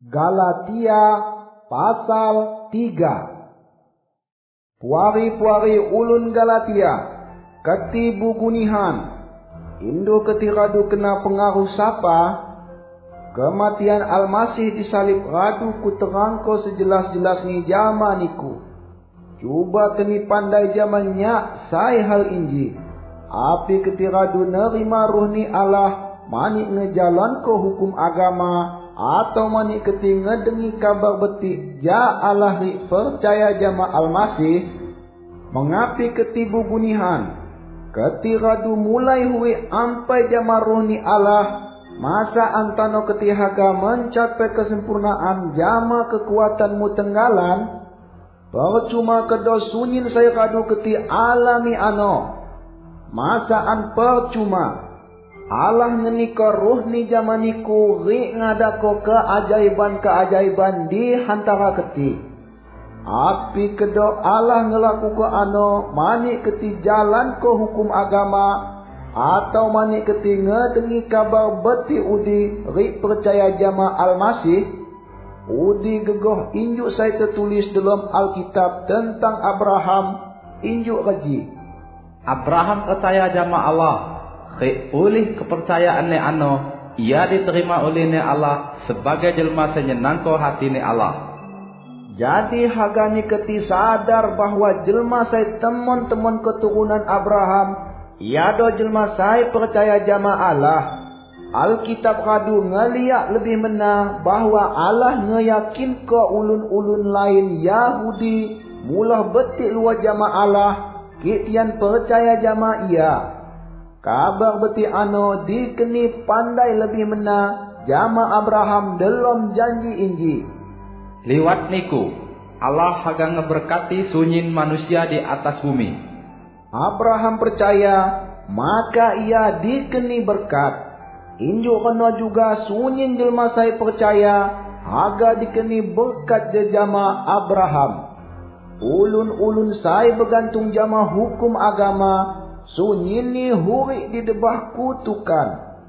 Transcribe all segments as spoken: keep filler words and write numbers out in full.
Galatia pasal tiga. Puari-puari ulun Galatia, keti bugunihan, Indo keti radu kena pengaruh sapa, kematian Almasih disalib radu ku terangko sejelas-jelas ni jama niku. Cuba keni pandai jaman nyak sai hal inji, api keti radu nerima ruh ni Allah, manik ngejalan ko hukum agama, atau manik keti ngedengi kabar betik ja Allah ri percaya jama Almasih. Mengapi keti bugunihan, keti radu mulai hui ampai jama ruh ni Allah, masa antano keti haga mencapai kesempurnaan jama kekuatanmu tenggalan. Percuma kedo sunyin saya kadu keti alami ano, masaan percuma Allah ngenika ruh ni jamaniku ri ngadako keajaiban-keajaiban di hantara keti. Api kedo Allah ngelaku ko ano, manik keti jalan ko hukum agama, atau manik keti ngedengi kabar beti udi ri percaya jama Almasih. Udi gegoh injuk saya tertulis dalam Alkitab tentang Abraham, injuk gaji. Abraham percaya jama Allah, ke oleh kepercayaan ne ano, ia diterima oleh ne Allah sebagai jelma senyenangko hati ne Allah. Jadi hagani keti sadar bahwa jelma saya teman-teman keturunan Abraham, ia do jelma saya percaya jama Allah. Alkitab radu ngeliak lebih mena bahwa Allah ngeyakin ke ulun-ulun lain Yahudi mulah betik luar jama Allah, kitian percaya jama ia. Kabar beti ano dikeni pandai lebih mena jama Abraham dalam janji inji. Liwat niku Allah haga ngeberkati sunyin manusia di atas bumi. Abraham percaya, maka ia dikeni berkat. Injuk kena juga sunyin jelma saya percaya, haga dikeni berkat je jama Abraham. Ulun-ulun saya bergantung jama hukum agama, sunyin ni hurik di debah kutukan.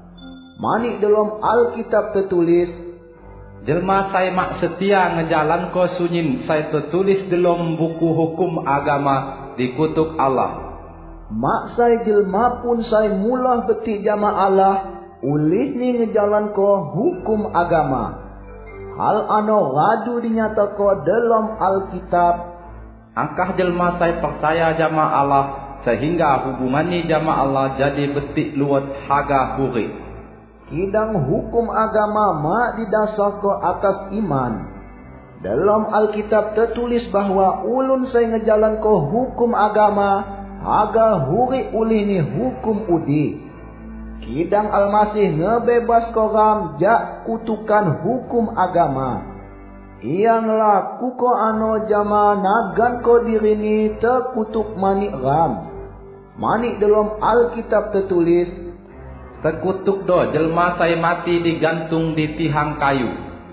Manik dalam Alkitab tertulis, jelma saya mak setia ngejalan ko sunyin saya tertulis dalam buku hukum agama dikutuk Allah. Mak saya jelma pun saya mulah betik jama Allah, ulih ni ngejalan ko hukum agama. Hal ano radu dinyata ko dalam Alkitab. Angkah jelma saya percaya jama Allah, sehingga hubungan ni jama Allah jadi betik luat haga huri. Kidang hukum agama mak didasar ko atas iman. Dalam Alkitab tertulis bahwa ulun saya ngejalan ko hukum agama, haga huri ulih ni hukum udi. Kidang Almasih ngebebas koram jak kutukan hukum agama. Ia ngelaku ko ano jama nagan ko diri ni terkutuk manik ram. Manik dalam Alkitab tertulis, terkutuk do jelma saya mati digantung di tihang kayu.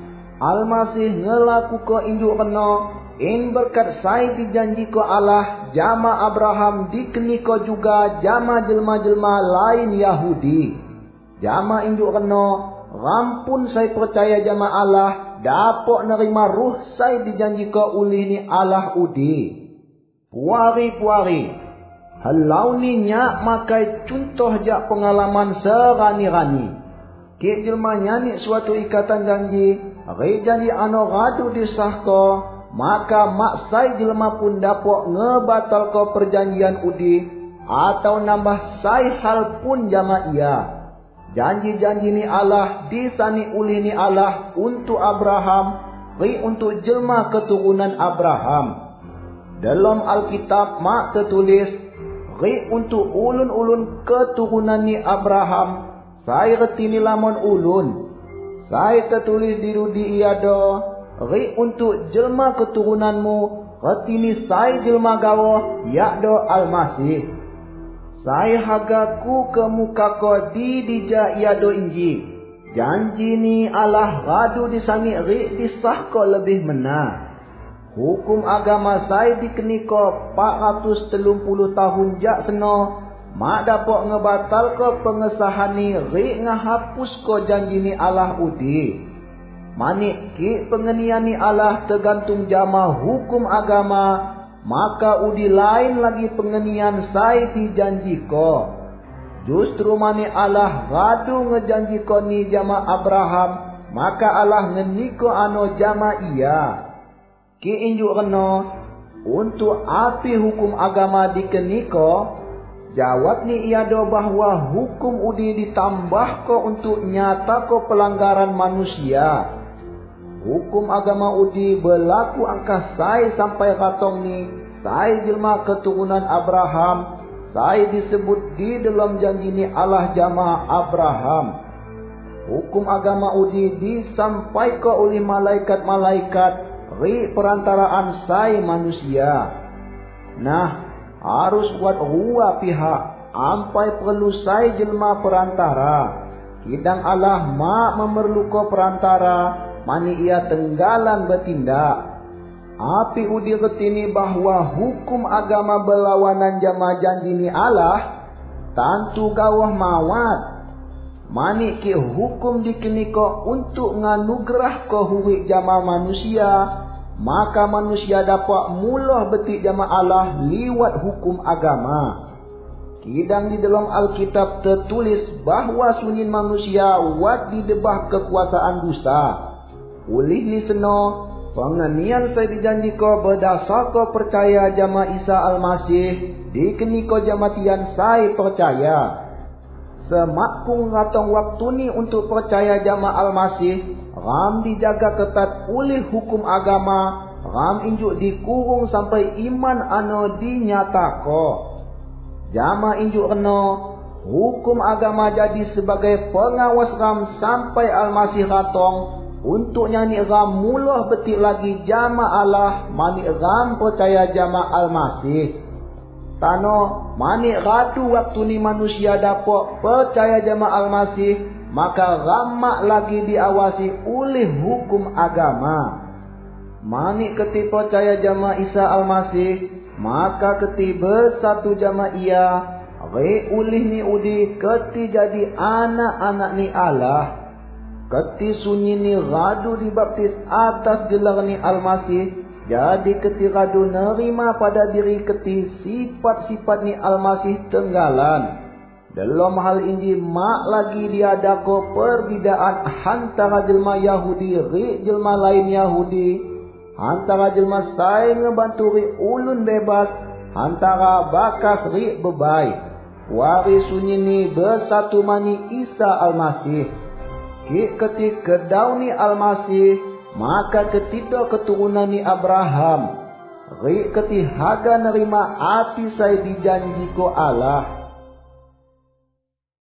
Almasih ngelaku ko injuk kena, in berkat saya dijanji ko Allah jama Abraham dikeni ko juga jama jelma-jelma lain Yahudi. Jama injuk kena, rampun saya percaya jama Allah, dapok nerima ruh saya dijanji ko ulih ni Allah udi. Puari-puari, halau ni nyak makai contoh jak pengalaman serani-rani. Kek jelma nyanik suatu ikatan janji, ri janji ano radu disah ko, maka mak sai jelma pun dapok ngebatal ko perjanjian udi, atau nambah sai hal pun jama ia. Janji-janji ni Allah disani ulih ni Allah untuk Abraham, ri untuk jelma keturunan Abraham. Dalam Alkitab mak tertulis, ri untuk ulun-ulun keturunan ni Abraham, saya reti ni lamun ulun. Saya tertulis di rudi ia do, ri untuk jelma keturunanmu, reti ni saya jelma gawo, yakdo Almasih. Saya hagaku ke muka ko di dija ia do inji. Janji ni Allah radu disani ri disah ko lebih mena. Hukum agama saya dikeni ko empat ratus tiga puluh tahun jak seno, mak dapok ngebatal ko pengesahan ni ri ngahapus ko janji ni Allah udi. Manik ki pengenian ni Allah tergantung jama hukum agama, maka udi lain lagi pengenian sai ti janji ko. Justru mani Allah radu ngejanji ko ni jama Abraham, maka Allah ngeniko ano jama iya. Ki injuk reno, untuk api hukum agama dikeniko, jawab ni ia do bahwa hukum udi ditambah ko untuk nyata ko pelanggaran manusia. Hukum agama udi berlaku angka sai sampai katong ni, sai jelma keturunan Abraham, sai disebut di dalam janji ni Allah jama Abraham. Hukum agama udi disampaikan oleh malaikat-malaikat ri perantaraan sai manusia. Nah, harus buat dua pihak, ampai perlu sai jelma perantara. Kidang Allah mak memerlukan perantara, mani ia tenggalan bertindak. Api udi ketini bahwa hukum agama berlawanan jama janji ni Allah, tentu gawah mawat. Mani ki hukum dikeniko untuk nganugerah ke huwik jama manusia, maka manusia dapat mulah betik jama Allah liwat hukum agama. Kidang di dalam Alkitab tertulis bahwa sunyin manusia wat di debah kekuasaan dosa. Oleh ni seno, pengenian saya dijanji ko berdasar ko percaya jama Isa Al-Masih, dikeni ko jamatian saya percaya. Semakung ratong waktu ni untuk percaya jama Al-Masih, ram dijaga ketat oleh hukum agama, ram injuk dikurung sampai iman ano dinyata ko. Jama injuk reno, hukum agama jadi sebagai pengawas ram sampai Al-Masih ratong, untuk nyanyi ram mulah betik lagi jama Allah, mani ram percaya jama Al-Masih. Tano mani ratu waktu ni manusia dapat percaya jama Al-Masih, maka ramak lagi diawasi oleh hukum agama. Mani keti percaya jama Isa Al-Masih, maka keti bersatu jama ia, re ulih ni udi keti jadi anak-anak ni Allah. Keti sunyi ni radu dibaptis atas gelar ni Al-Masih, jadi keti radu nerima pada diri keti sifat-sifat ni Al-Masih tenggalan. Dalam hal ini mak lagi diadako perbedaan antara jelma Yahudi ri jelma lain Yahudi, antara jelma sai ngebantu ri ulun bebas, antara bakas ri bebai. Wari sunyi ni bersatu mani Isa Al-Masih. Ki ketik kedauni Al-Masih, maka ketida keturunan ni Abraham. Ri keti haga nerima api sai dijanji ko Allah.